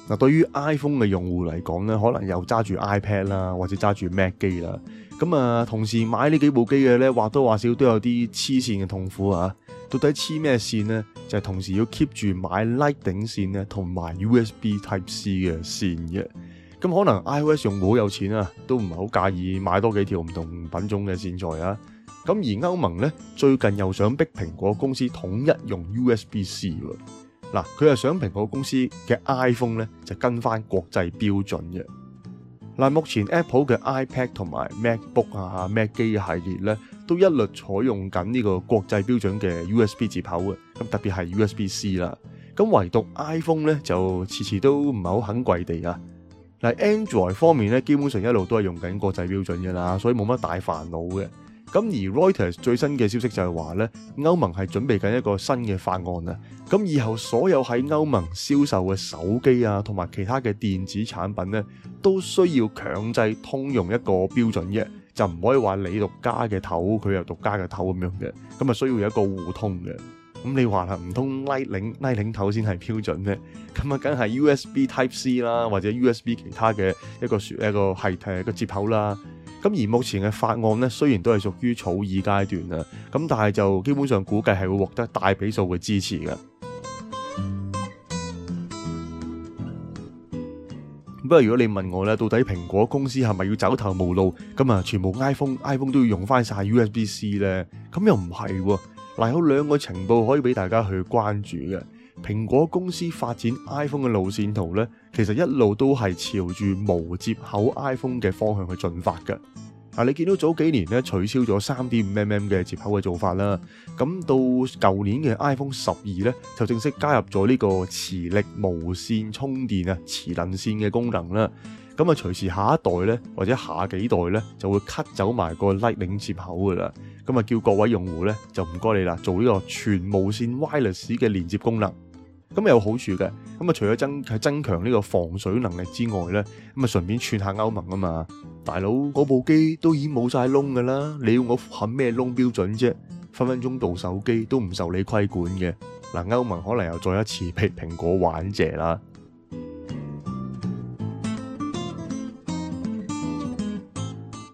嗱，對於 iPhone 嘅用戶嚟講咧，可能又揸住 iPad 啦，或者揸住 Mac 機啦，咁啊，同時買呢幾部機嘅咧，或多或少都有啲黐線嘅痛苦啊！到底黐咩線呢？就係同時要 keep 住買 Lightning 線咧，同埋 USB Type C 嘅線嘅。咁可能 iOS 用戶好有錢啊，都唔係好介意買多幾條唔同品種嘅線材啊。咁而歐盟咧最近又想逼蘋果公司統一用 USB-C 喎。嗱，佢係想蘋果公司嘅 iPhone 咧就跟翻國際標準嘅。嗱，目前 Apple 嘅 iPad 同埋 MacBook 啊、Mac 機系列咧，都一律採用緊呢個國際標準嘅 USB 接口嘅，咁特別係 USB-C 啦。咁唯獨 iPhone 咧就遲遲都唔係好肯跪地啊。嗱 ，Android 方面咧，基本上一路都係用緊國際標準嘅啦，所以冇乜大煩惱嘅。咁而 Reuters 最新嘅消息就係話咧，歐盟係準備緊一個新嘅法案啊。咁以後所有喺歐盟銷售嘅手機啊，同埋其他嘅電子產品咧，都需要強制通用一個標準嘅，就唔可以話你獨家嘅頭，佢又獨家嘅頭咁樣嘅。咁啊需要有一個互通嘅。咁你話啦，唔通 Lightning 頭先係標準咩？咁啊，梗係 USB Type C 啦，或者 USB 其他嘅一個係個接口啦。咁而目前嘅法案咧，雖然都係屬於草擬階段啊，咁但係就基本上估計係會獲得大比數嘅支持嘅。不過如果你問我咧，到底蘋果公司係咪要走投無路，咁啊全部 iPhone 都要用翻晒 USB-C 咧？咁又唔係喎。嗱，有兩個情報可以俾大家去關注嘅。蘋果公司發展 iPhone 嘅路線圖咧，其實一路都係朝住無接口 iPhone 嘅方向去進發嘅。嗱，你見到早幾年咧取消咗 3.5mm 嘅接口嘅做法啦，咁到舊年嘅 iPhone 12咧就正式加入咗呢個磁力無線充電啊，磁能線嘅功能啦。咁啊，隨時下一代咧或者下幾代咧就會 cut 走埋個 Lightning 接口噶啦。咁啊，叫各位用戶咧就唔該你啦，做呢個全無線 wireless 嘅連接功能。咁有好處嘅。咁啊，除咗增強呢個防水能力之外咧，咁啊順便串下歐盟啊嘛。大佬，嗰部機都已經冇晒窿噶啦，你要我冚咩窿標準啫？分分鐘部手機都唔受你規管嘅。嗱，歐盟可能又再一次被蘋果玩謝啦。